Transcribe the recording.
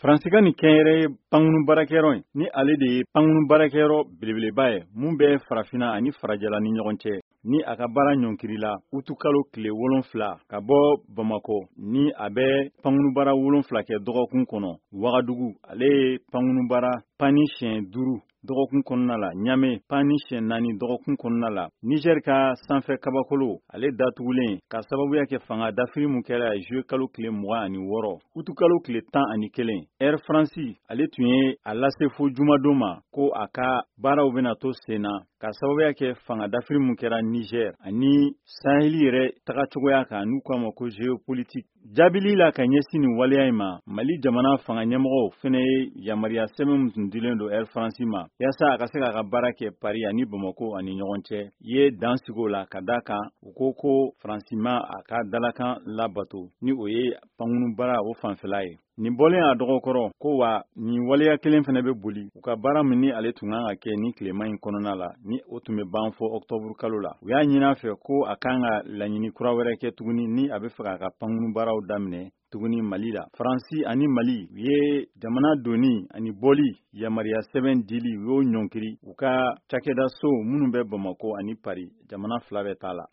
Faransikan ni kɛnyɛrɛ pankunu baarakɛyɔrɔ ni ale de ye pankunu baarakɛyɔrɔ belebeleba ye mun bɛ farafina ani farajɛla ni ɲɔgɔn cɛ ni a ka baara ɲɔnkirila utukalo tile 7 ka bɔ Bamako ni a bɛ pankunu baara 7 kɛ dɔgɔkun kɔnɔ. Wagadugu ale ye pankunu baara pani siɲɛ 5 dɔgɔkun kɔnɔna la. Ɲame pani siɲɛ 4 dɔgɔkun kɔnɔna la. Niger ka sanfɛ kabakolo ale datugulen ka sababuya kɛ fanga dafiri mun kɛra juillet kalo tile 26 utukalo tile 11. Air France ale tun ye a lase fo jumadon ma ko a ka baaraw bɛna to senna ka sababuya kɛ fanga dafiri mun kɛra Niger ani Saheli yɛrɛ tagacogoya kan n'u k'a ma ko géopolitique. Jaabili la ka ɲɛsin nin waleya in ma Mali jamana fanga ɲɛmɔgɔw fɛnɛ ye yamaruya sɛbɛn mun tun dilen don Air France ma yaasa a ka se k'a ka baara kɛ Paris ani Bamako ani ɲɔgɔn cɛ ye dan sigo la ka da kan u ko France ma a ka dalakan labato ni o ye pankunu baara o fanfɛla ye. Nin bɔlen a dɔgɔkɔrɔ ko wa nin waleya kelen fɛnɛ bɛ boli u ka baara min ni ale tun kan ka kɛ ni tilema in kɔnɔna la ni o tun bɛ ban fɔ octobre kalo la. U y'a ɲini a fɛ ko a kan ka laɲini kura wɛrɛ kɛ tuguni ni a bɛ fɛ k'a ka pankunu baaraw daminɛ tuguni Mali la. Faransi ani Mali u ye jamana doni ani bɔli yamaruya sɛbɛn dili u y'o ɲɔnkiri u ka cakɛda so minnu bɛ Bamako ani Paris jamana fila bɛ t'a la.